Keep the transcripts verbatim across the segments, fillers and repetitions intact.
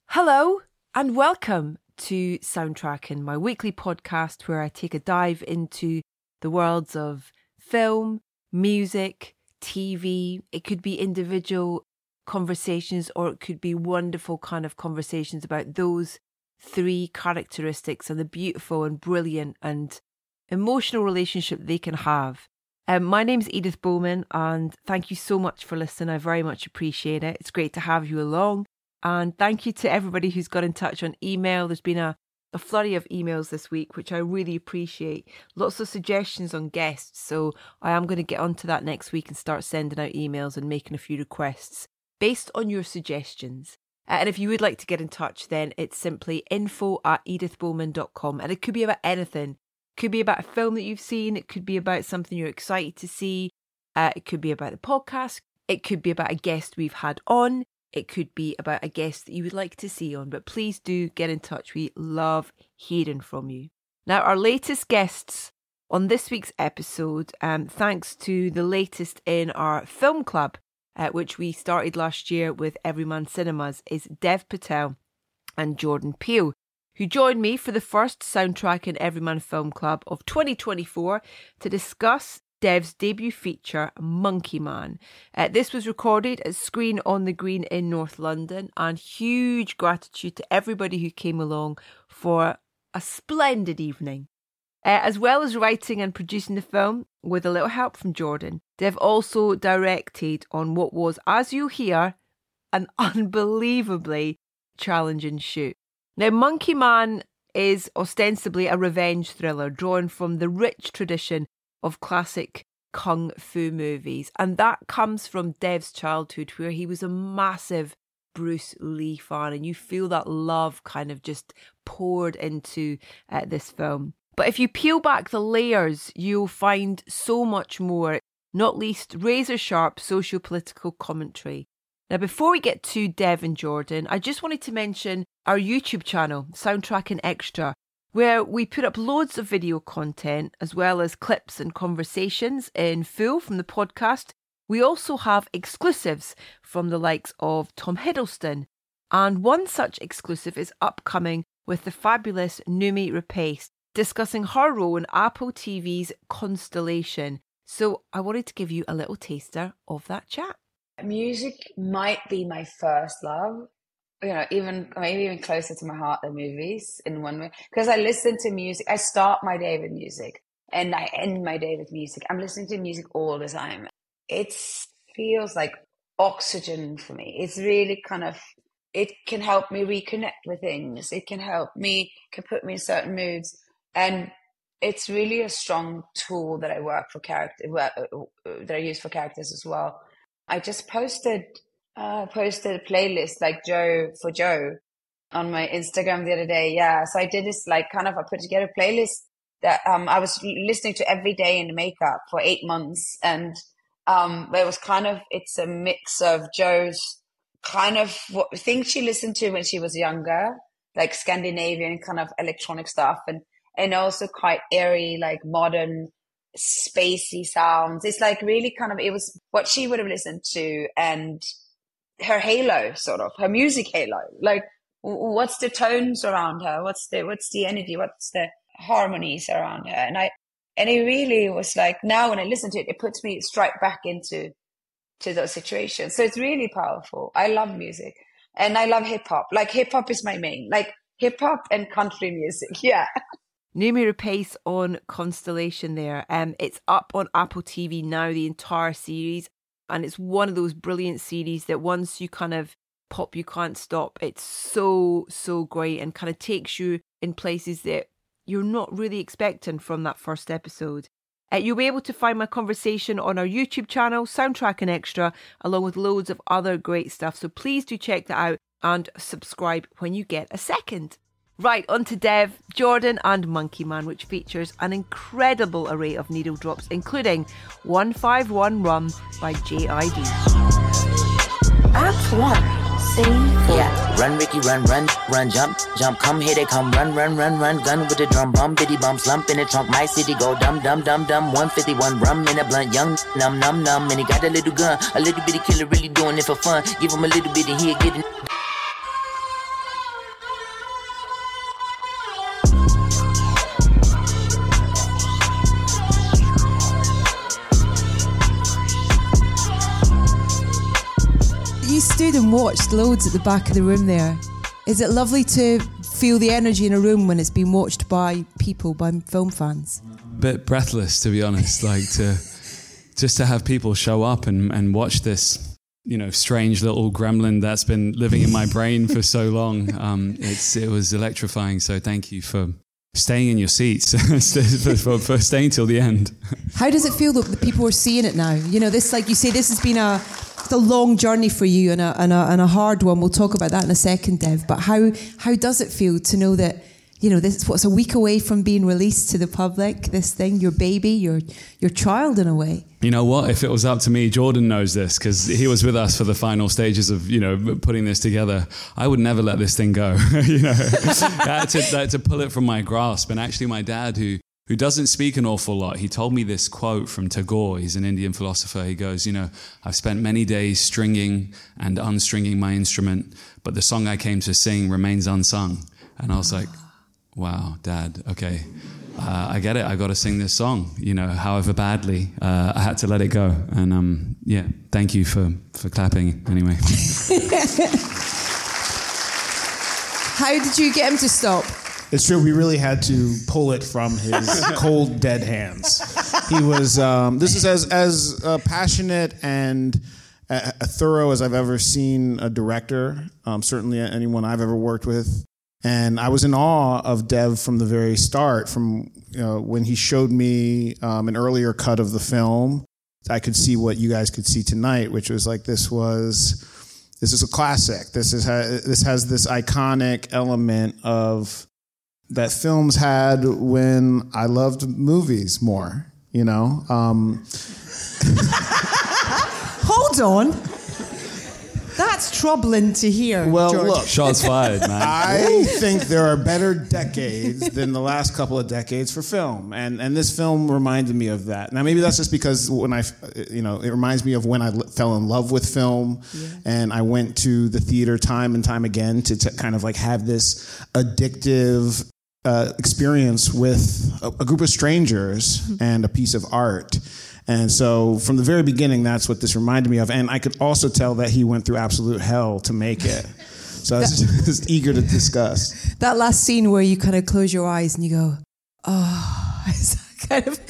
Hello and welcome to Soundtracking, my weekly podcast where I take a dive into the worlds of film, music, T V. It could be individual conversations or it could be wonderful kind of conversations about those three characteristics and the beautiful and brilliant and emotional relationship they can have. Um, my name's Edith Bowman and thank you so much for listening. I very much appreciate it. It's great to have you along. And thank you to everybody who's got in touch on email. There's been a, a flurry of emails this week, which I really appreciate. Lots of suggestions on guests. So I am going to get onto that next week and start sending out emails and making a few requests based on your suggestions. Uh, and if you would like to get in touch, then it's simply info at edith bowman dot com. And it could be about anything. It could be about a film that you've seen. It could be about something you're excited to see. Uh, it could be about the podcast. It could be about a guest we've had on. It could be about a guest that you would like to see on, but please do get in touch. We love hearing from you. Now, our latest guests on this week's episode, um, thanks to the latest in our film club, uh, which we started last year with Everyman Cinemas, is Dev Patel and Jordan Peele, who joined me for the first Soundtracking Everyman Film Club of twenty twenty-four to discuss Dev's debut feature, Monkey Man. Uh, this was recorded at Screen on the Green in North London, and huge gratitude to everybody who came along for a splendid evening. Uh, as well as writing and producing the film, with a little help from Jordan, Dev also directed on what was, as you'll hear, an unbelievably challenging shoot. Now, Monkey Man is ostensibly a revenge thriller drawn from the rich tradition of classic kung fu movies, and that comes from Dev's childhood where he was a massive Bruce Lee fan, and you feel that love kind of just poured into uh, this film. But if you peel back the layers, you'll find so much more, not least razor sharp socio-political commentary. Now, before we get to Dev and Jordan, I just wanted to mention our YouTube channel, Soundtracking Extra, where we put up loads of video content as well as clips and conversations in full from the podcast. We also have exclusives from the likes of Tom Hiddleston, and one such exclusive is upcoming with the fabulous Noomi Rapace discussing her role in Apple T V's Constellation. So I wanted to give you a little taster of that chat. Music might be my first love. You know, even maybe even closer to my heart than movies in one way. Because I listen to music. I start my day with music and I end my day with music. I'm listening to music all the time. It feels like oxygen for me. It's really kind of, it can help me reconnect with things. It can help me, can put me in certain moods. And it's really a strong tool that I work for character, that I use for characters as well. I just posted Uh, posted a playlist like Joe for Joe on my Instagram the other day. Yeah, so I did this like kind of I put together a playlist that um I was listening to every day in the makeup for eight months, and um it was kind of it's a mix of Joe's kind of what things she listened to when she was younger, like Scandinavian kind of electronic stuff, and and also quite airy, like modern spacey sounds. It's like really kind of it was what she would have listened to, and her halo, sort of her music halo. Like, what's the tones around her? What's the what's the energy? What's the harmonies around her? And I and it really was like, now when I listen to it, it puts me straight back into to those situations. So it's really powerful. I love music, and I love hip hop. Like hip hop is my main. Like hip hop and country music. Yeah. Noomi Rapace on Constellation there. Um, it's up on Apple T V now, the entire series. And it's one of those brilliant series that once you kind of pop, you can't stop. It's so, so great and kind of takes you in places that you're not really expecting from that first episode. Uh, you'll be able to find my conversation on our YouTube channel, Soundtracking Extra, along with loads of other great stuff. So please do check that out and subscribe when you get a second. Right, on to Dev, Jordan and Monkey Man, which features an incredible array of needle drops, including one fifty-one Rum by J I D. Act one, scene four. Yeah. Run, Ricky, run, run, run, jump, jump, come, here they come, run, run, run, run, gun with the drum, bum, bitty bum, slump in the trunk, my city go dum, dum, dum, dum, one fifty-one Rum in a blunt, young, num, num, num, and he got a little gun, a little bitty killer really doing it for fun, give him a little bit of here, get it. You stood and watched loads at the back of the room there. Is it lovely to feel the energy in a room when it's being watched by people, by film fans? Bit breathless, to be honest, like to just to have people show up and, and watch this, you know, strange little gremlin that's been living in my brain for so long. Um, it's it was electrifying. So thank you for staying in your seats, for, for, for staying till the end. How does it feel that the people are seeing it now? You know, this, like you say, this has been a it's a long journey for you and a, and a and a hard one. We'll talk about that in a second, Dev. But how how does it feel to know that, you know, this is what's a week away from being released to the public, this thing, your baby, your your child in a way? You know what? If it was up to me, Jordan knows this because he was with us for the final stages of, you know, putting this together. I would never let this thing go, you know. I had to, I had to pull it from my grasp. And actually my dad, who who doesn't speak an awful lot, he told me this quote from Tagore. He's an Indian philosopher. He goes, you know, I've spent many days stringing and unstringing my instrument, but the song I came to sing remains unsung. And I was like, wow, Dad, okay. Uh, I get it. I got to sing this song, you know, however badly. Uh, I had to let it go. And um, yeah, thank you for, for clapping anyway. How did you get him to stop? It's true. We really had to pull it from his cold, dead hands. He was. Um, this is as as uh, passionate and uh, thorough as I've ever seen a director. Um, certainly, anyone I've ever worked with. And I was in awe of Dev from the very start. From you know, when he showed me um, an earlier cut of the film, I could see what you guys could see tonight, which was like this was this is a classic. This is ha- this has this iconic element of. That films had when I loved movies more, you know? Um, Hold on. That's troubling to hear, well, George. Look. Shots fired, man. I think there are better decades than the last couple of decades for film. And and this film reminded me of that. Now, maybe that's just because when I, you know, it reminds me of when I fell in love with film. Yeah. And I went to the theater time and time again to, to kind of like have this addictive Uh, experience with a, a group of strangers and a piece of art. And so from the very beginning, that's what this reminded me of. And I could also tell that he went through absolute hell to make it. So I was just, just eager to discuss. That last scene where you kind of close your eyes and you go, oh, is that kind of,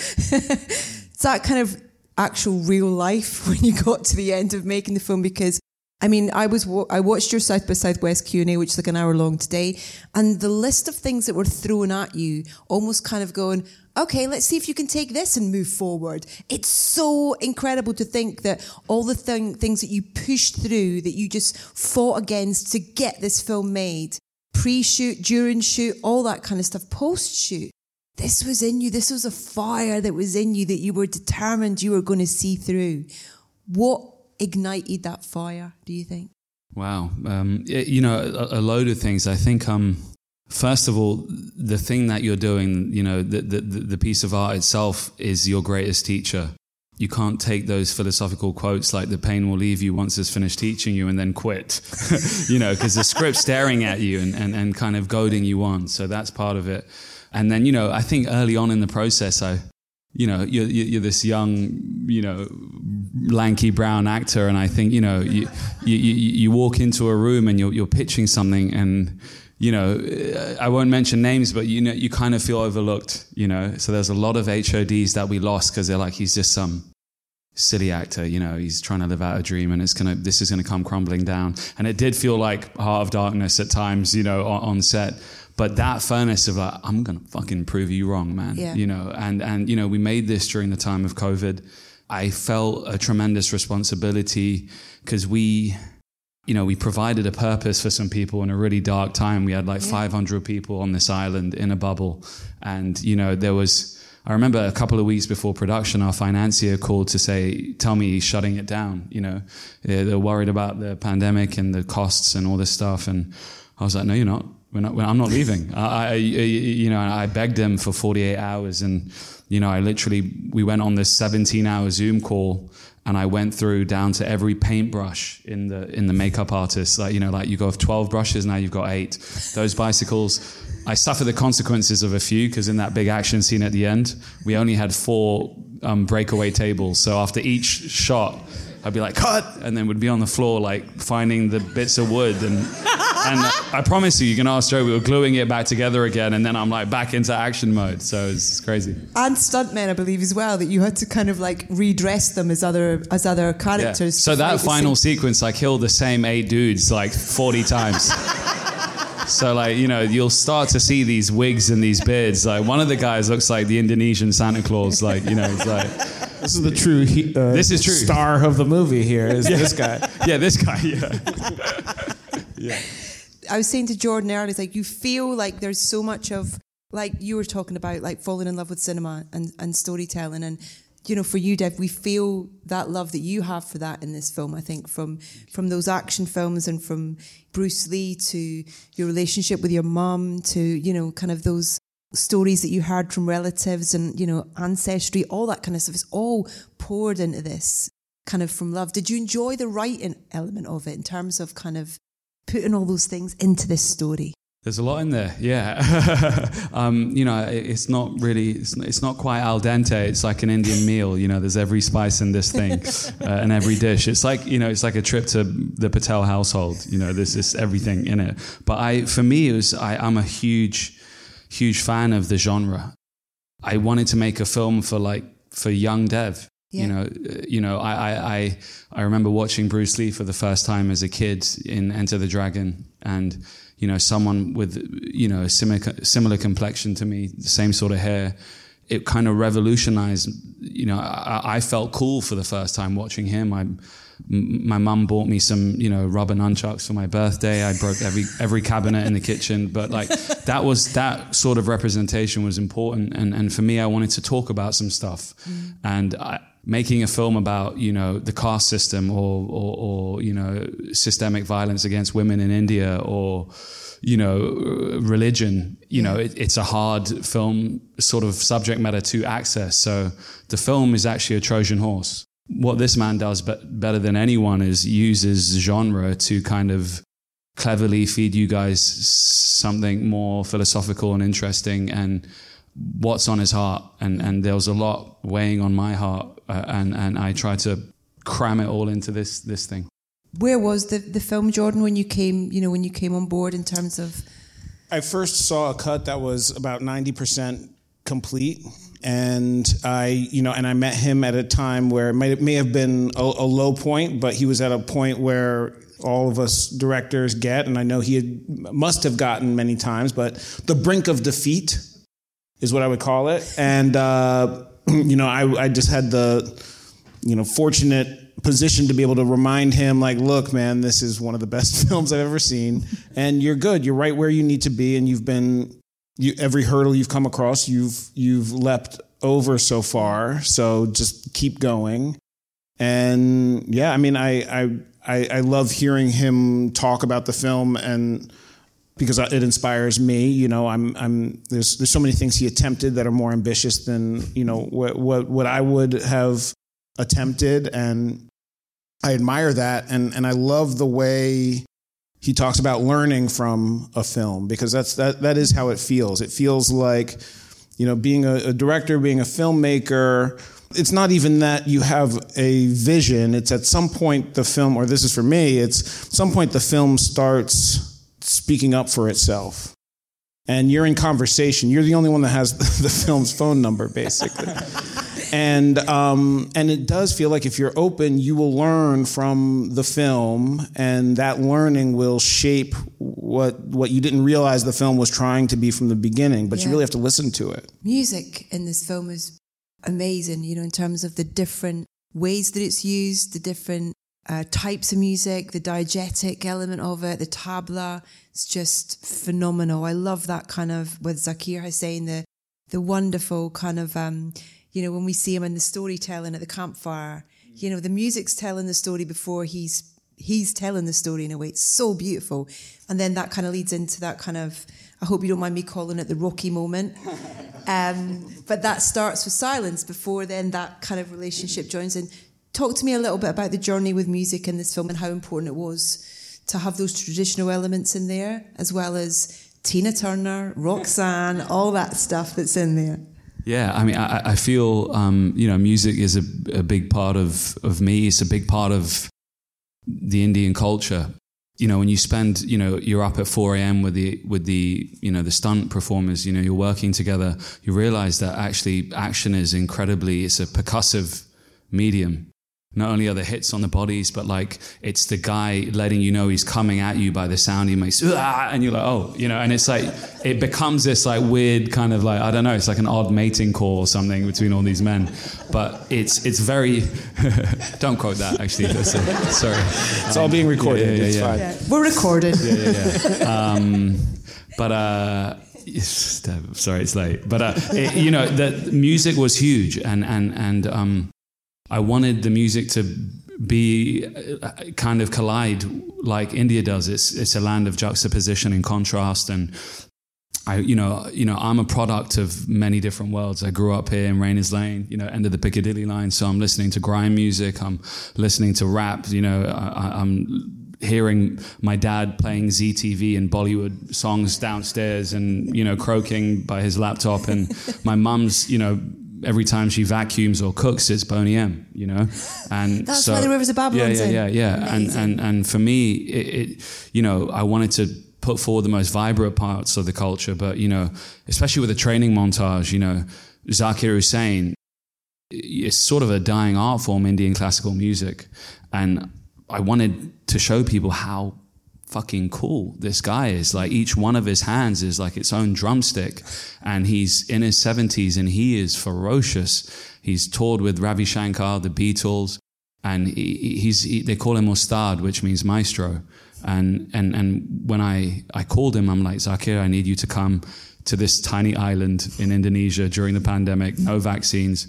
it's that kind of actual real life when you got to the end of making the film? Because I mean, I was I watched your South by Southwest Q and A, which is like an hour long today, and the list of things that were thrown at you, almost kind of going, okay, let's see if you can take this and move forward. It's so incredible to think that all the thing, things that you pushed through, that you just fought against to get this film made, pre-shoot, during shoot, all that kind of stuff, post-shoot. This was in you. This was a fire that was in you that you were determined you were going to see through. What ignited that fire, do you think? Wow. Um, you know, a, a load of things. I think, um, first of all, the thing that you're doing, you know, the, the, the piece of art itself is your greatest teacher. You can't take those philosophical quotes like the pain will leave you once it's finished teaching you and then quit, you know, because the script's staring at you and, and, and kind of goading you on. So that's part of it. And then, you know, I think early on in the process, I, you know, you're, you're this young, you know, lanky brown actor, and I think, you know, you you, you walk into a room and you're, you're pitching something, and, you know, I won't mention names, but, you know, you kind of feel overlooked, you know. So there's a lot of H O Ds that we lost because they're like, he's just some silly actor, you know, he's trying to live out a dream, and it's gonna, this is gonna come crumbling down. And it did feel like Heart of Darkness at times, you know, on, on set. But that furnace of like, I'm going to fucking prove you wrong, man. Yeah. You know, and, and, you know, we made this during the time of COVID. I felt a tremendous responsibility because we, you know, we provided a purpose for some people in a really dark time. We had like yeah. five hundred people on this island in a bubble. And, you know, there was, I remember a couple of weeks before production, our financier called to say, tell me he's shutting it down. You know, they're worried about the pandemic and the costs and all this stuff. And I was like, no, you're not. We're not, we're, I'm not leaving. I, I, you know, I begged him for forty-eight hours, and, you know, I literally, we went on this seventeen hour Zoom call, and I went through down to every paintbrush in the in the makeup artist. Like, you know, like you go with twelve brushes, now you've got eight. Those bicycles, I suffer the consequences of a few, because in that big action scene at the end, we only had four um, breakaway tables. So after each shot, I'd be like, cut! And then would be on the floor, like, finding the bits of wood. And and I promise you, you can ask Joe, we were gluing it back together again, and then I'm, like, back into action mode. So it's crazy. And stuntmen, I believe, as well, that you had to kind of, like, redress them as other as other characters. Yeah. So that final sequence, I killed the same eight dudes, like, forty times. So, like, you know, you'll start to see these wigs and these beards. Like, one of the guys looks like the Indonesian Santa Claus. Like, you know, it's like... This is the true uh, this is true. star of the movie here, is yeah. this guy. Yeah, this guy, yeah. yeah. I was saying to Jordan earlier, it's like you feel like there's so much of, like you were talking about, like falling in love with cinema and, and storytelling. And, you know, for you, Dev, we feel that love that you have for that in this film, I think, from from those action films and from Bruce Lee to your relationship with your mum to, you know, kind of those stories that you heard from relatives and, you know, ancestry, all that kind of stuff. It's all poured into this kind of from love. Did you enjoy the writing element of it in terms of kind of putting all those things into this story? There's a lot in there, yeah. um, you know, it's not really, it's, it's not quite al dente. It's like an Indian meal. You know, there's every spice in this thing uh, and every dish. It's like, you know, it's like a trip to the Patel household. You know, there's just everything in it. But I, for me, it was, I, I'm a huge, huge fan of the genre. I wanted to make a film for like, for young Dev. Yeah. You know, you know, I, I, I, I remember watching Bruce Lee for the first time as a kid in Enter the Dragon, and you know, someone with, you know, a similar, similar complexion to me, the same sort of hair. It kind of revolutionized, you know, I, I felt cool for the first time watching him. I, m- my mum bought me some, you know, rubber nunchucks for my birthday. I broke every every cabinet in the kitchen. But like, that was, that sort of representation was important. And, and for me, I wanted to talk about some stuff. Mm. And I, making a film about, you know, the caste system or, or, or, you know, systemic violence against women in India or, you know, religion, you know, it, it's a hard film sort of subject matter to access. So the film is actually a Trojan horse. What this man does be- better than anyone is uses genre to kind of cleverly feed you guys something more philosophical and interesting and what's on his heart. And, and there was a lot weighing on my heart. Uh, and, and I tried to cram it all into this this thing. Where was the, the film, Jordan, when you came, you know, when you came on board in terms of? I first saw a cut that was about ninety percent complete. And I, you know, and I met him at a time where it may, it may have been a, a low point, but he was at a point where all of us directors get, and I know he had, must have gotten many times, but the brink of defeat is what I would call it. And, uh, you know, I, I just had the, you know, fortunate position to be able to remind him, like, look, man, this is one of the best films I've ever seen, and you're good. You're right where you need to be, and you've been, you, every hurdle you've come across, you've you've leapt over so far. So just keep going. And yeah, I mean, I I I, I love hearing him talk about the film, and because it inspires me. You know, I'm, I'm, there's, there's so many things he attempted that are more ambitious than, you know, what, what, what I would have attempted. And I admire that. And, and I love the way he talks about learning from a film, because that's, that, that is how it feels. It feels like, you know, being a, a director, being a filmmaker, it's not even that you have a vision. It's at some point the film, or this is for me, it's at some point the film starts speaking up for itself. And you're in conversation. You're the only one that has the film's phone number, basically. and um, and it does feel like if you're open, you will learn from the film, and that learning will shape what what you didn't realize the film was trying to be from the beginning, but yeah. you really have to listen to it. Music in this film is amazing, you know, in terms of the different ways that it's used, the different Uh, types of music, the diegetic element of it, the tabla. It's just phenomenal. I love that kind of, with Zakir Hussain, the the wonderful kind of, um, you know, when we see him in the storytelling at the campfire, you know, the music's telling the story before he's he's telling the story in a way. It's so beautiful. And then that kind of leads into that kind of, I hope you don't mind me calling it the Rocky moment. Um, but that starts with silence before then that kind of relationship joins in. Talk to me a little bit about the journey with music in this film and how important it was to have those traditional elements in there, as well as Tina Turner, Roxanne, all that stuff that's in there. Yeah, I mean, I, I feel, um, you know, music is a, a big part of, of me. It's a big part of the Indian culture. You know, when you spend, you know, you're up at four a.m. with the, with the, you know, the stunt performers, you know, you're working together, you realize that actually action is incredibly, it's a percussive medium. Not only are the hits on the bodies, but like it's the guy letting you know he's coming at you by the sound he makes, and you're like, oh, you know, and it's like, it becomes this like weird kind of like, I don't know, it's like an odd mating call or something between all these men. But it's it's very, don't quote that actually, that's a, sorry. It's um, all being recorded, yeah, yeah, it's yeah, fine. Yeah. We're recorded. Yeah, yeah, yeah. um, but, uh, sorry, it's late. But, uh, it, you know, the music was huge and, and, and, um, I wanted the music to be kind of collide like India does. It's it's a land of juxtaposition and contrast, and I you know you know I'm a product of many different worlds. I grew up here in Rayners Lane, you know, end of the Piccadilly line. So I'm listening to grime music. I'm listening to rap. You know, I, I'm hearing my dad playing Z T V and Bollywood songs downstairs, and you know, croaking by his laptop, and my mum's you know. Every time she vacuums or cooks, it's Boney M, you know, and that's so, why the Rivers of Babylon. Yeah, yeah, yeah, yeah. And and and for me, it, it, you know, I wanted to put forward the most vibrant parts of the culture, but you know, especially with the training montage, you know, Zakir Hussain, it's sort of a dying art form, Indian classical music, and I wanted to show people how fucking cool this guy is. Like each one of his hands is like its own drumstick, and he's in his seventies and he is ferocious. He's toured with Ravi Shankar, the Beatles, and he, he's he, they call him Ustad, which means maestro. And and and when I I called him, I'm like, Zakir, I need you to come to this tiny island in Indonesia during the pandemic, no vaccines.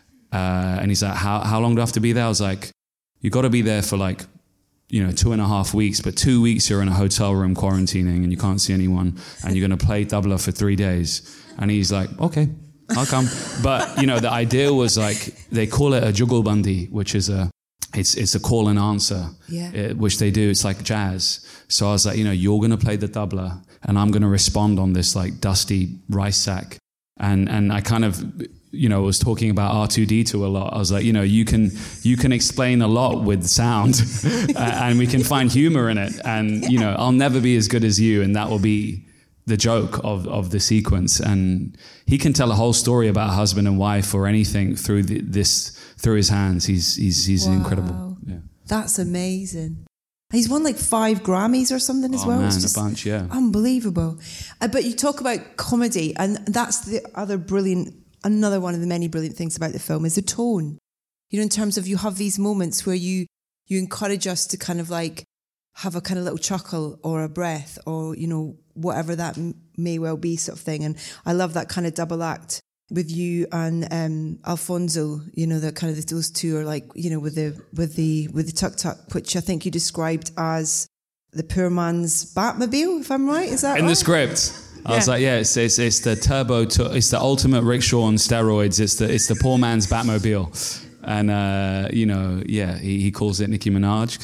Uh, and he's like, how how long do I have to be there? I was like, you got to be there for like, you know, two and a half weeks, but two weeks you're in a hotel room quarantining and you can't see anyone, and you're going to play tabla for three days. And he's like, okay, I'll come. But, you know, the idea was like, they call it a jugalbandi, which is a, it's it's a call and answer, yeah. uh, which they do. It's like jazz. So I was like, you know, you're going to play the tabla and I'm going to respond on this like dusty rice sack. And, and I kind of, you know, was talking about R two D two a lot. I was like, you know, you can you can explain a lot with sound and we can find humor in it. And, you know, I'll never be as good as you. And that will be the joke of, of the sequence. And he can tell a whole story about a husband and wife or anything through the, this, through his hands. He's, he's, he's wow. incredible. Yeah. That's amazing. He's won like five Grammys or something as oh, well. Man, it's just a bunch, yeah. Unbelievable. Uh, but you talk about comedy, and that's the other brilliant, another one of the many brilliant things about the film is the tone. You know, in terms of you have these moments where you you encourage us to kind of like have a kind of little chuckle or a breath or, you know, whatever that m- may well be sort of thing. And I love that kind of double act with you and um, Alfonso, you know, that kind of those two are like, you know, with the with the with the tuk tuk, which I think you described as the poor man's Batmobile, if I'm right. Is that in right? the script? I yeah. was like, yeah, it's, it's it's the turbo, tu- it's the ultimate rickshaw on steroids. It's the it's the poor man's Batmobile, and uh, you know, yeah, he, he calls it Nicki Minaj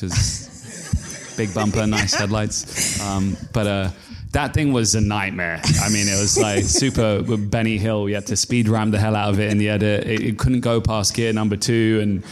because big bumper, nice headlights, um, but. Uh, That thing was a nightmare. I mean, it was like super with Benny Hill. We had to speed ram the hell out of it in the edit. It, it couldn't go past gear number two. And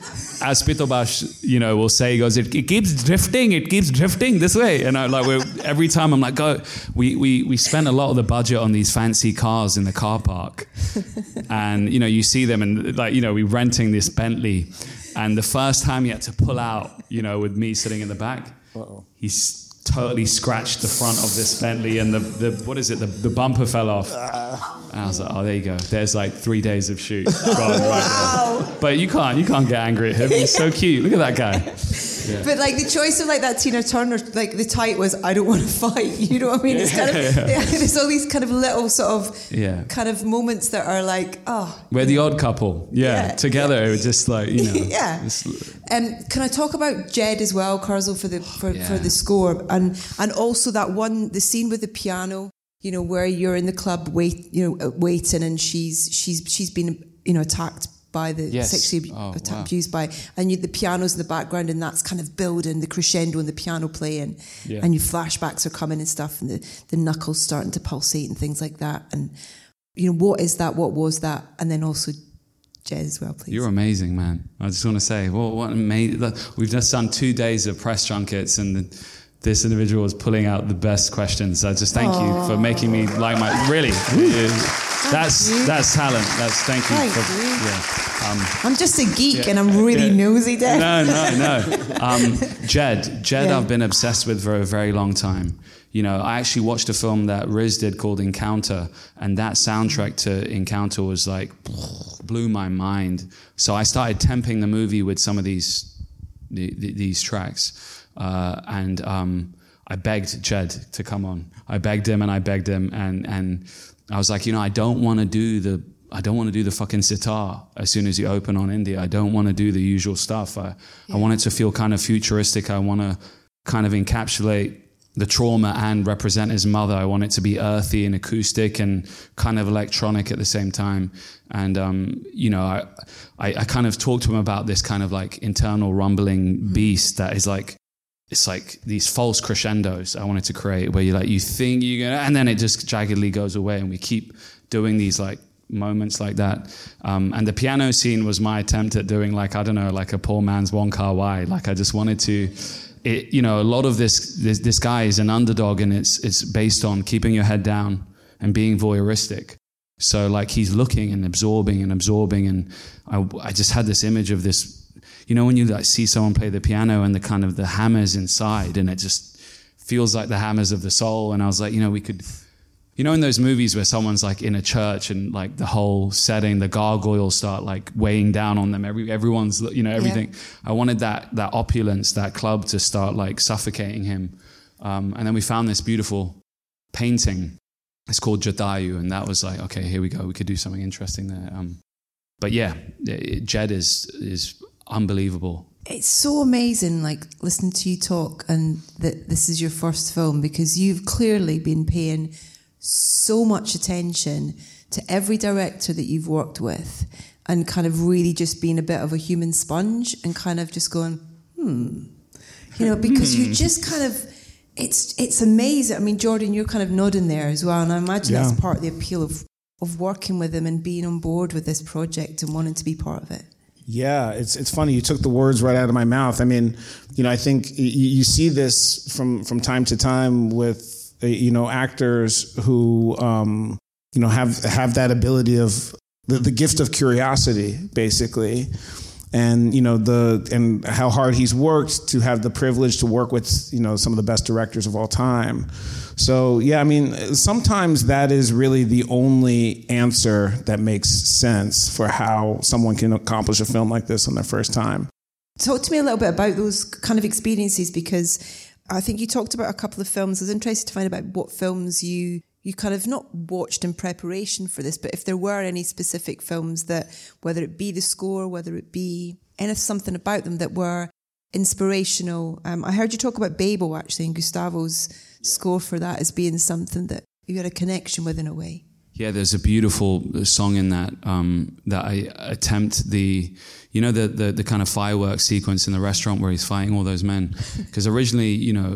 as Pitobash, you know, will say, he goes, it, it keeps drifting. It keeps drifting this way. And I like we're, every time I'm like, go. We, we we spent a lot of the budget on these fancy cars in the car park. And, you know, you see them and like, you know, we renting this Bentley. And the first time you had to pull out, you know, with me sitting in the back, Uh-oh. he's totally scratched the front of this Bentley and the, the what is it, the, the bumper fell off. And I was like, oh, there you go. There's like three days of shoot. Gone right there. But you can't, you can't get angry at him. He's so cute. Look at that guy. Yeah. But like the choice of like that Tina Turner, like the title was, I don't want to fight. You know what I mean? It's kind of, yeah, there's all these kind of little sort of yeah. kind of moments that are like, oh. We're the odd couple. Yeah. yeah. Together, yeah. It was just like, you know. yeah. Um, can I talk about Jed as well, Kurzel, for the for, yeah. for the score? And and also that one, the scene with the piano, you know, where you're in the club wait, you know, waiting and she's she's she's been, you know, attacked by the Yes. sexually Oh, ab- wow. abused by, and you, the piano's in the background, and that's kind of building the crescendo and the piano playing, Yeah. and your flashbacks are coming and stuff, and the, the knuckles starting to pulsate and things like that. And you know, what is that? What was that? And then also Jez as well, please. You're amazing, man. I just want to say, well, what amazing! We've just done two days of press junkets, and the, this individual was pulling out the best questions. I just thank you for making me like my really. That's you. that's talent. That's thank you. Thank for, you. Yeah. Um, I'm just a geek, Yeah. and I'm really Yeah. nosy, Dad. no, no, no. Um, Jed, Jed, Yeah. I've been obsessed with for a very long time. You know, I actually watched a film that Riz did called Encounter, and that soundtrack to Encounter was like blew my mind. So I started temping the movie with some of these the, the, these tracks, uh, and um, I begged Jed to come on. I begged him and I begged him, and and I was like, you know, I don't want to do the. I don't want to do the fucking sitar as soon as you open on India. I don't want to do the usual stuff. I, yeah. I want it to feel kind of futuristic. I want to kind of encapsulate the trauma and represent his mother. I want it to be earthy and acoustic and kind of electronic at the same time. And, um, you know, I, I, I kind of talked to him about this kind of like internal rumbling mm-hmm. beast that is like, it's like these false crescendos I wanted to create where you like, you think you're going to, and then it just jaggedly goes away, and we keep doing these like moments like that. Um, and the piano scene was my attempt at doing like, I don't know, like a poor man's Wong Kar-wai. Like I just wanted to, it, you know, a lot of this, this, this guy is an underdog, and it's, it's based on keeping your head down and being voyeuristic. So like he's looking and absorbing and absorbing. And I, I just had this image of this, you know, when you like see someone play the piano and the kind of the hammers inside, and it just feels like the hammers of the soul. And I was like, you know, we could, you know, in those movies where someone's like in a church and like the whole setting, the gargoyles start like weighing down on them. Every everyone's, you know, everything. Yeah. I wanted that that opulence, that club to start like suffocating him. Um, and then we found this beautiful painting. It's called Jatayu, and that was like, okay, here we go. We could do something interesting there. Um, but yeah, it, Jed is is unbelievable. It's so amazing, like listening to you talk, and that this is your first film, because you've clearly been paying so much attention to every director that you've worked with, and kind of really just being a bit of a human sponge and kind of just going, hmm, you know, because you're just kind of, it's it's amazing. I mean, Jordan, you're kind of nodding there as well, and I imagine yeah. that's part of the appeal of of working with them and being on board with this project and wanting to be part of it. Yeah, it's it's funny. You took the words right out of my mouth. I mean, you know, I think you, you see this from from time to time with, you know, actors who, um, you know, have have that ability of the, the gift of curiosity, basically, and you know the and how hard he's worked to have the privilege to work with, you know, some of the best directors of all time. So yeah, I mean, sometimes that is really the only answer that makes sense for how someone can accomplish a film like this on their first time. Talk to me a little bit about those kind of experiences, because I think you talked about a couple of films. I was interested to find about what films you you kind of not watched in preparation for this, but if there were any specific films that, whether it be the score, whether it be any something about them that were inspirational. Um, I heard you talk about Babel, actually, and Gustavo's score for that as being something that you had a connection with in a way. Yeah, there's a beautiful song in that um, that I attempt the, you know, the, the the kind of fireworks sequence in the restaurant where he's fighting all those men. Because originally, you know,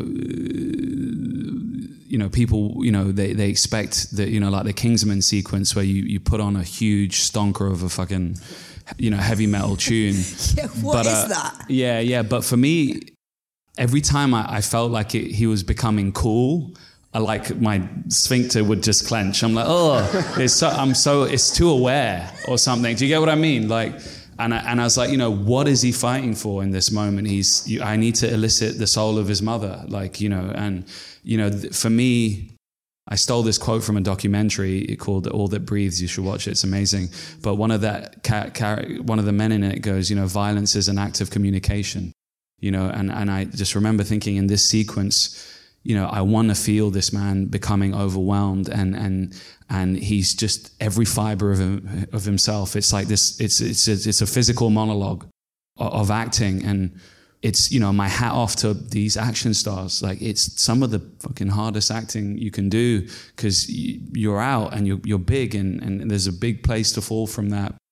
you know, people, you know, they, they expect that, you know, like the Kingsman sequence where you, you put on a huge stonker of a fucking, you know, heavy metal tune. Yeah, what but, is uh, that? Yeah, yeah. But for me, every time I, I felt like it, he was becoming cool, I like my sphincter would just clench. I'm like, oh, it's so, I'm so, it's too aware or something. Do you get what I mean? Like, and I, and I was like, you know, what is he fighting for in this moment? He's, you, I need to elicit the soul of his mother. Like, you know, and, you know, th- for me, I stole this quote from a documentary called All That Breathes. You should watch it. It's amazing. But one of that, ca- ca- one of the men in it goes, you know, violence is an act of communication, you know, and, and I just remember thinking in this sequence, you know, I want to feel this man becoming overwhelmed, and and and he's just every fiber of him, of himself. It's like this. It's it's it's a physical monologue of, of acting, and it's, you know, my hat off to these action stars. Like, it's some of the fucking hardest acting you can do, because you're out and you're you're big, and and there's a big place to fall from that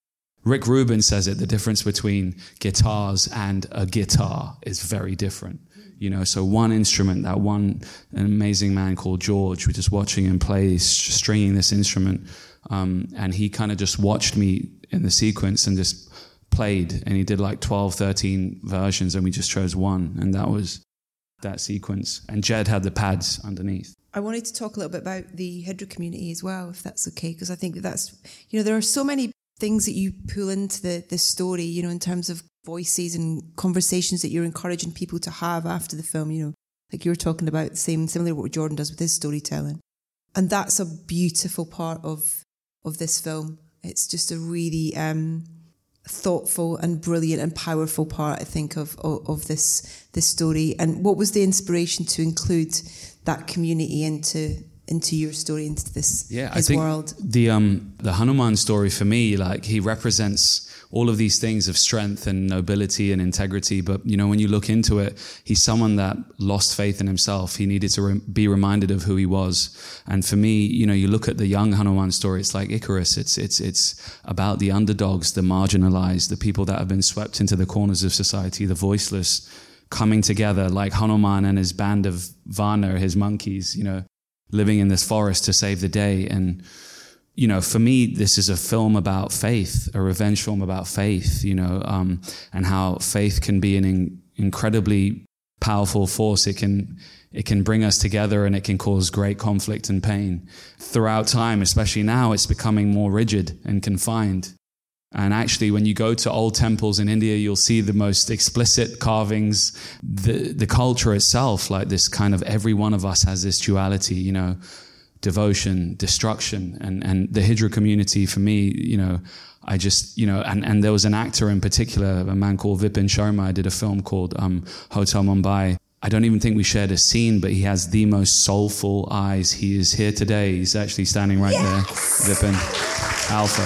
Rick Rubin says it, the difference between guitars and a guitar is very different. You know, so one instrument, that one an amazing man called George, we're just watching him play, stringing this instrument, um, and he kind of just watched me in the sequence and just played, and he did like twelve, thirteen versions, and we just chose one, and that was that sequence. And Jed had the pads underneath. I wanted to talk a little bit about the Hydra community as well, if that's okay, because I think that that's, you know, there are so many things that you pull into the, the story, you know, in terms of voices and conversations that you're encouraging people to have after the film, you know, like you were talking about, the same, similar to what Jordan does with his storytelling. And that's a beautiful part of of this film. It's just a really um, thoughtful and brilliant and powerful part, I think, of, of of this this story. And what was the inspiration to include that community into into your story, into this yeah, his I think world? The um the Hanuman story for me, like he represents all of these things of strength and nobility and integrity. But, you know, when you look into it, he's someone that lost faith in himself. He needed to re- be reminded of who he was. And for me, you know, you look at the young Hanuman story, it's like Icarus. It's, it's, it's about the underdogs, the marginalized, the people that have been swept into the corners of society, the voiceless, coming together like Hanuman and his band of Vana, his monkeys, you know, living in this forest to save the day. And, you know, for me, this is a film about faith, a revenge film about faith, you know, um, and how faith can be an in- incredibly powerful force. It can, it can bring us together, and it can cause great conflict and pain throughout time. Especially now, it's becoming more rigid and confined. And actually, when you go to old temples in India, you'll see the most explicit carvings, the, the culture itself, like this kind of, every one of us has this duality, you know, devotion, destruction, and, and the Hydra community for me, you know, I just, you know, and, and there was an actor in particular, a man called Vipin Sharma. I did a film called um, Hotel Mumbai. I don't even think we shared a scene, but he has the most soulful eyes. He is here today. He's actually standing right yes! there, Vipin, Alpha.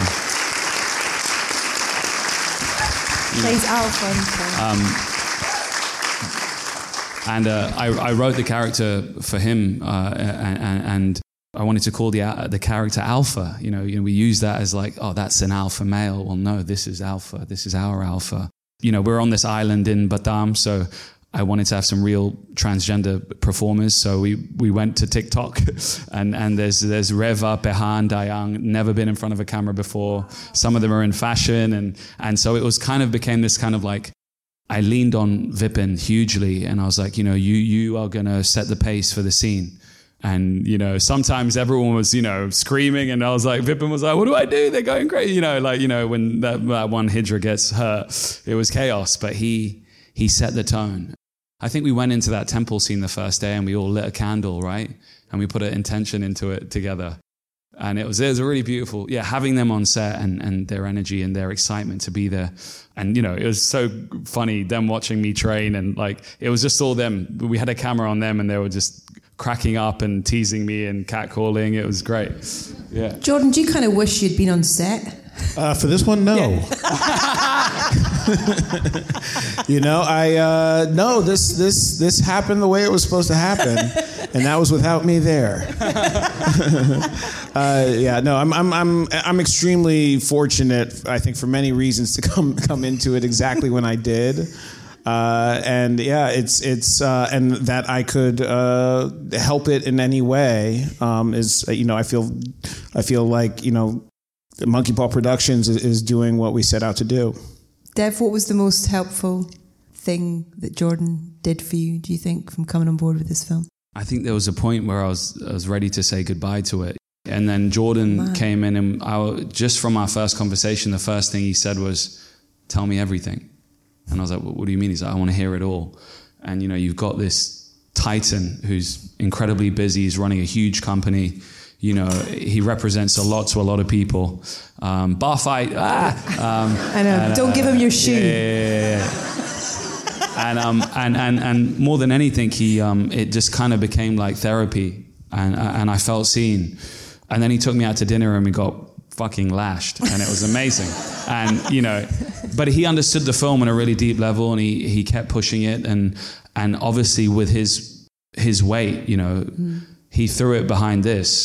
Plays Alpha. Um, and uh, I, I wrote the character for him, uh, and, and I wanted to call the the character Alpha. You know, you know, we use that as like, oh, that's an alpha male. Well, no, this is Alpha. This is our Alpha. You know, we're on this island in Batam, so I wanted to have some real transgender performers. So we, we went to TikTok, and, and there's there's Reva, Pehan, Dayang, never been in front of a camera before. Some of them are in fashion, and and so it was kind of became this kind of like, I leaned on Vipin hugely, and I was like, you know, you you are gonna set the pace for the scene. And, you know, sometimes everyone was, you know, screaming, and I was like, Vipin was like, what do I do? They're going crazy. You know, like, you know, when that, that one Hydra gets hurt, it was chaos, but he, he set the tone. I think we went into that temple scene the first day, and we all lit a candle, right? And we put an intention into it together. And it was, it was really beautiful. Yeah, having them on set, and, and their energy and their excitement to be there. And, you know, it was so funny, them watching me train, and like, it was just all them. We had a camera on them, and they were just cracking up and teasing me and catcalling. It was great. Yeah. Jordan, do you kind of wish you'd been on set? Uh, for this one, no. Yeah. You know, I uh, no. This this this happened the way it was supposed to happen, and that was without me there. uh, yeah, no. I'm I'm I'm I'm extremely fortunate, I think, for many reasons, to come come into it exactly when I did. Uh, and yeah, it's it's uh, and that I could uh, help it in any way um, is, you know, I feel I feel like, you know, Monkey Paw Productions is, is doing what we set out to do. Dev, what was the most helpful thing that Jordan did for you, do you think, from coming on board with this film? I think there was a point where I was I was ready to say goodbye to it, and then Jordan Man. came in, and I, just from our first conversation, the first thing he said was, "Tell me everything." And I was like, what do you mean? He's like, I want to hear it all. And, you know, you've got this titan who's incredibly busy. He's running a huge company. You know, he represents a lot to a lot of people. Um, bar fight. Ah! Um, I know. And, Don't uh, give him your shoe. Yeah, yeah, yeah. and, um, and, and, and more than anything, he um, it just kind of became like therapy. And, and I felt seen. And then he took me out to dinner, and we got fucking lashed, and it was amazing. And, you know, but he understood the film on a really deep level, and he, he kept pushing it, and and obviously with his his weight, you know, mm. he threw it behind this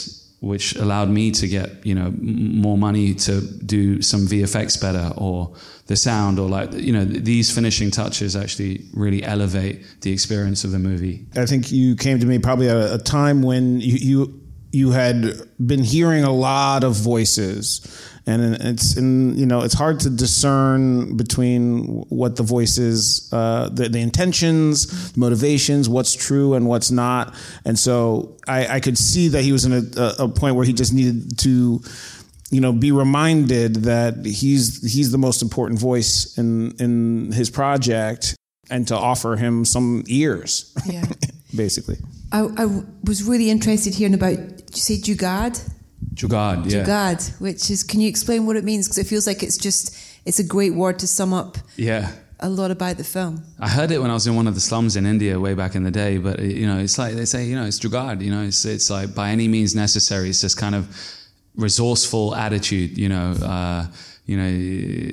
which allowed me to get, you know, m- more money to do some V F X better, or the sound, or like, you know, these finishing touches actually really elevate the experience of the movie. I think you came to me probably at a, a time when you, you you had been hearing a lot of voices, and it's in, you know, it's hard to discern between what the voices, uh, the, the intentions, the motivations, what's true and what's not. And so I, I could see that he was in a, a point where he just needed to, you know, be reminded that he's he's the most important voice in in his project, and to offer him some ears, Yeah. basically. I, I was really interested hearing about, did you say Jugaad? Jugaad, yeah. Jugaad, which is, can you explain what it means? Because it feels like it's just, it's a great word to sum up Yeah. a lot about the film. I heard it when I was in one of the slums in India way back in the day, but, you know, it's like they say, you know, it's Jugaad, you know, it's, it's like by any means necessary. It's this kind of resourceful attitude, you know, uh, you know, you,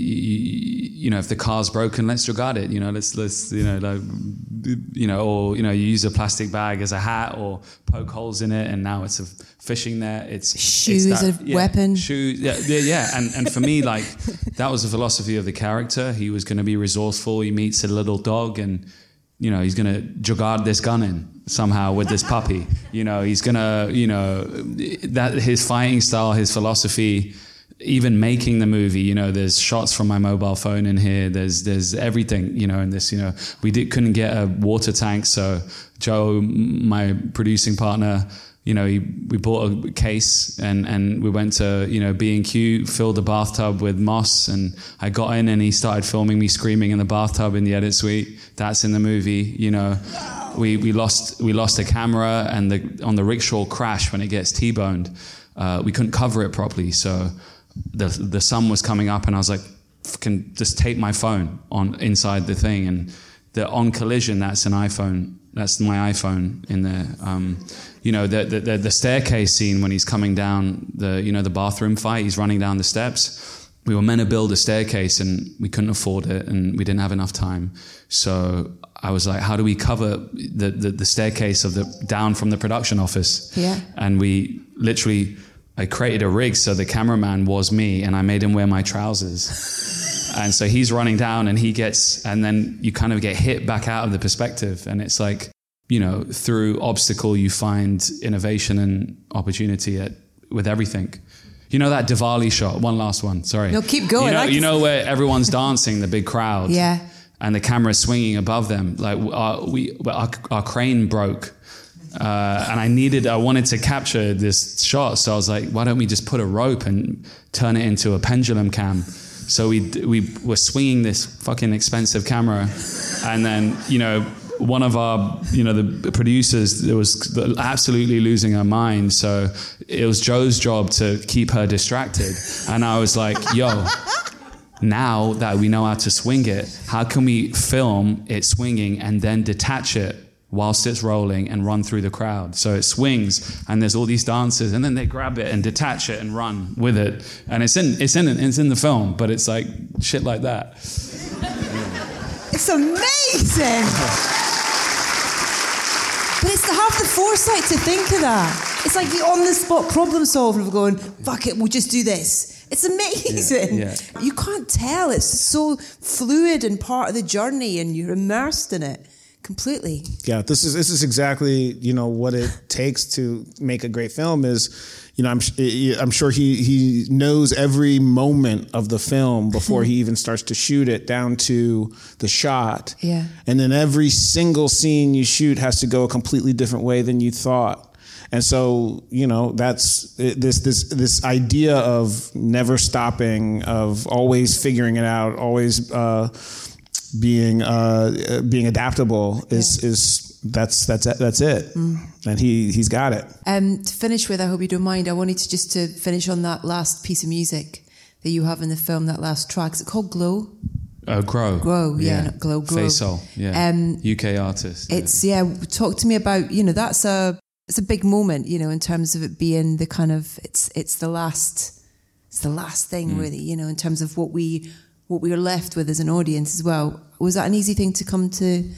you know, if the car's broken, let's Jugaad it, you know, let's, let's, you know, like, you know, or, you know, you use a plastic bag as a hat, or poke holes in it, and now it's a fishing net. It's shoes, it's that, a yeah, weapon. Shoes, yeah, yeah, yeah. And and for me, like, that was the philosophy of the character. He was going to be resourceful. He meets a little dog, and, you know, he's going to Jugaad this gun in somehow with this puppy. You know, he's going to, you know, that his fighting style, his philosophy. Even making the movie, you know, there's shots from my mobile phone in here. There's there's everything, you know, in this, you know, we did, couldn't get a water tank. So Joe, my producing partner, you know, he, we bought a case, and, and we went to, you know, B and Q, filled the bathtub with moss, and I got in and he started filming me screaming in the bathtub in the edit suite. That's in the movie, you know. We we lost we lost a camera, and the on the rickshaw crash when it gets T-boned, uh, we couldn't cover it properly. So the the sun was coming up, and I was like, can just tape my phone on inside the thing, and the on collision, that's an iPhone, that's my iPhone in there. Um, you know, the, the the staircase scene when he's coming down the, you know, the bathroom fight, he's running down the steps. We were meant to build a staircase, and we couldn't afford it, and we didn't have enough time. So I was like, how do we cover the the, the staircase of the down from the production office? Yeah. And we literally, I created a rig so the cameraman was me, and I made him wear my trousers. And so he's running down, and he gets, and then you kind of get hit back out of the perspective. And it's like, you know, through obstacle, you find innovation and opportunity at, with everything. You know that Diwali shot, one last one, sorry. No, keep going. You know, I you know where everyone's dancing, the big crowd. Yeah. And the camera's swinging above them. Like our, we, our, our crane broke. Uh, and I needed, I wanted to capture this shot. So I was like, why don't we just put a rope and turn it into a pendulum cam? So we we were swinging this fucking expensive camera. And then, you know, one of our, you know, the producers was absolutely losing her mind. So it was Joe's job to keep her distracted. And I was like, yo, now that we know how to swing it, how can we film it swinging and then detach it whilst it's rolling and run through the crowd? So it swings, and there's all these dancers, and then they grab it and detach it and run with it. And it's in it's in it's in the film, but it's like shit like that. It's amazing. But it's to have the foresight to think of that. It's like the on-the-spot problem solving of going, fuck it, we'll just do this. It's amazing. Yeah, yeah. You can't tell. It's so fluid and part of the journey, and you're immersed in it completely. Yeah, this is this is exactly, you know, what it takes to make a great film. Is, you know, I'm I'm sure he he knows every moment of the film before he even starts to shoot it, down to the shot. Yeah. And then every single scene you shoot has to go a completely different way than you thought. And so, you know, that's this this this idea of never stopping, of always figuring it out, always uh, being uh, being adaptable is yeah. is that's that's that's it. Mm. And he he's got it. Um, to finish with, I hope you don't mind, I wanted to just to finish on that last piece of music that you have in the film, that last track. Is it called Glow? Uh, Grow. Grow, yeah, yeah. Not Glow, Grow. Faisal, yeah. Um, U K artist. It's yeah. yeah. Talk to me about, you know, that's a. It's a big moment, you know, in terms of it being the kind of, it's it's the last, it's the last thing mm. really, you know, in terms of what we what we are left with as an audience as well. Was that an easy thing to come to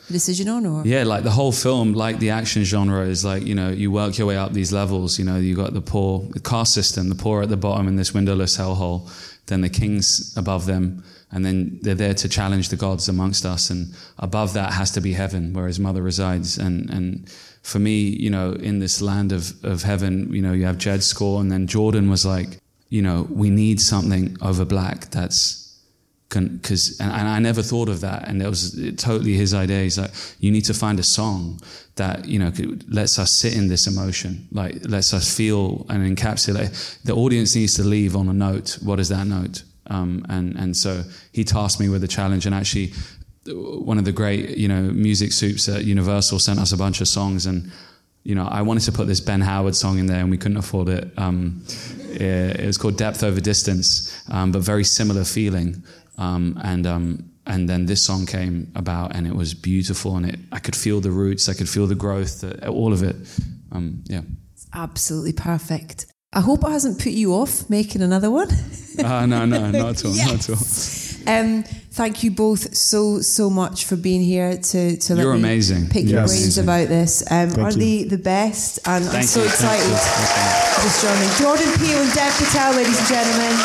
decision on? Or Yeah, like the whole film, like the action genre is like, you know, you work your way up these levels. You know, you got the poor, the caste system, the poor at the bottom in this windowless hellhole, then the kings above them, and then they're there to challenge the gods amongst us. And above that has to be heaven, where his mother resides. And and for me, you know, in this land of, of heaven, you know, you have Jed's score, and then Jordan was like, you know, we need something over black that's, because and, and I never thought of that, and it was totally his idea. He's like, you need to find a song that, you know, lets us sit in this emotion, like lets us feel and encapsulate. The audience needs to leave on a note. What is that note? Um, and and so he tasked me with a challenge, and actually, one of the great, you know, music soups at Universal sent us a bunch of songs, and you know, I wanted to put this Ben Howard song in there, and we couldn't afford it. Um, it, it was called Depth Over Distance, um, but very similar feeling. Um, and um, and then this song came about, and it was beautiful, and it I could feel the roots, I could feel the growth, uh, all of it. Um, yeah, it's absolutely perfect. I hope it hasn't put you off making another one. uh, no, no, not at all, yes. not at all. Um, thank you both so so much for being here to to let You're me amazing. pick your Yes. brains about this. Um, Thank aren't you. they the best? And Thank I'm so you, excited thank you. for this journey. Jordan Peele and Dev Patel, ladies and gentlemen.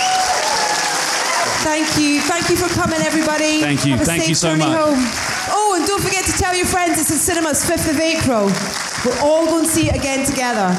Thank you. Thank you for coming, everybody. Thank you. Have a Thank safe you so journey much. home. Oh, and don't forget to tell your friends it's in cinemas fifth of April. We're all going to see it again together.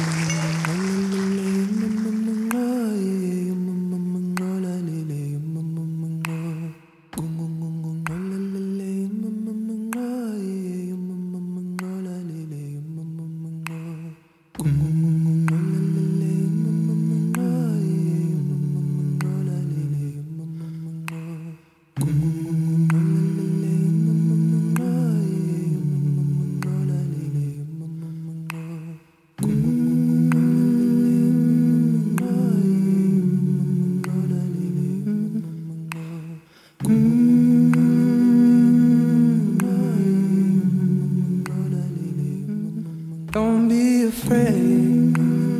Don't be afraid.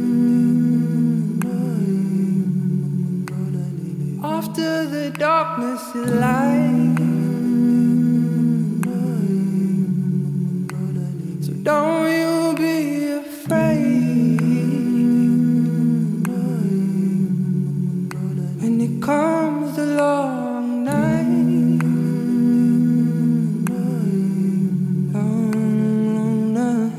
After the darkness is light. So don't you be afraid. When it comes the long night. Long night.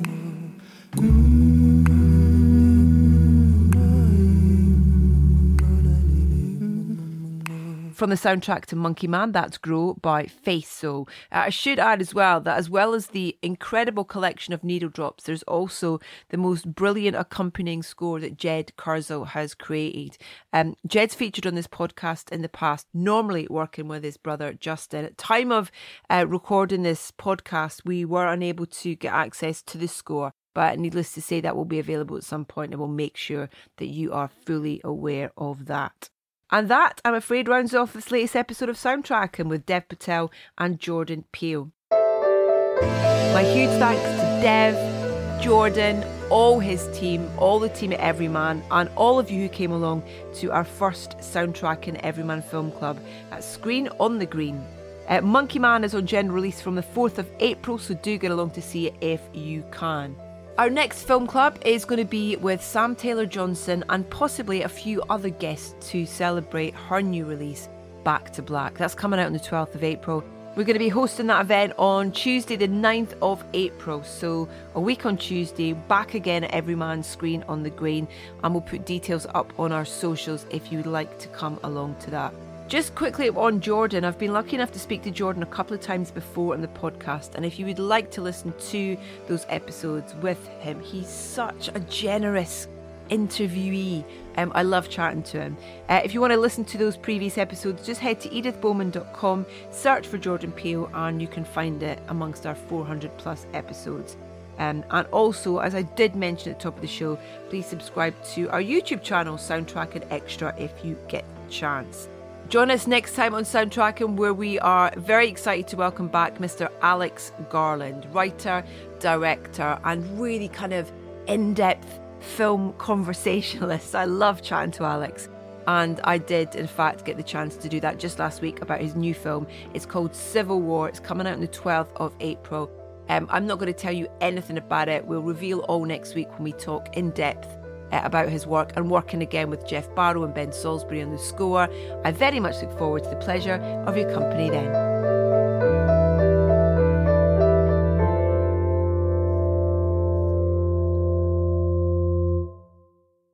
From the soundtrack to Monkey Man, that's Grow by Faith Soul. Uh, I should add as well that as well as the incredible collection of needle drops, there's also the most brilliant accompanying score that Jed Kurzel has created. Um, Jed's featured on this podcast in the past, normally working with his brother Justin. At time of uh, recording this podcast, we were unable to get access to the score. But needless to say, that will be available at some point, and we'll make sure that you are fully aware of that. And that, I'm afraid, rounds off this latest episode of Soundtracking with Dev Patel and Jordan Peele. My huge thanks to Dev, Jordan, all his team, all the team at Everyman, and all of you who came along to our first Soundtracking Everyman Film Club at Screen on the Green. Uh, Monkey Man is on general release from the fourth of April, so do get along to see it if you can. Our next film club is going to be with Sam Taylor-Johnson and possibly a few other guests to celebrate her new release, Back to Black. That's coming out on the twelfth of April. We're going to be hosting that event on Tuesday the ninth of April. So a week on Tuesday, back again at Everyman's Screen on the Green. And we'll put details up on our socials if you would like to come along to that. Just quickly on Jordan, I've been lucky enough to speak to Jordan a couple of times before on the podcast, and if you would like to listen to those episodes with him, he's such a generous interviewee. Um, I love chatting to him. Uh, if you want to listen to those previous episodes, just head to edith bowman dot com, search for Jordan Peele, and you can find it amongst our four hundred plus episodes. Um, and also, as I did mention at the top of the show, please subscribe to our YouTube channel, Soundtracking Extra, if you get the chance. Join us next time on Soundtracking, where we are very excited to welcome back Mister Alex Garland, writer, director, and really kind of in-depth film conversationalist. I love chatting to Alex. And I did, in fact, get the chance to do that just last week about his new film. It's called Civil War. It's coming out on the twelfth of April. Um, I'm not going to tell you anything about it. We'll reveal all next week when we talk in depth uh, about his work, and working again with Jeff Barrow and Ben Salisbury on the score. I very much look forward to the pleasure of your company then.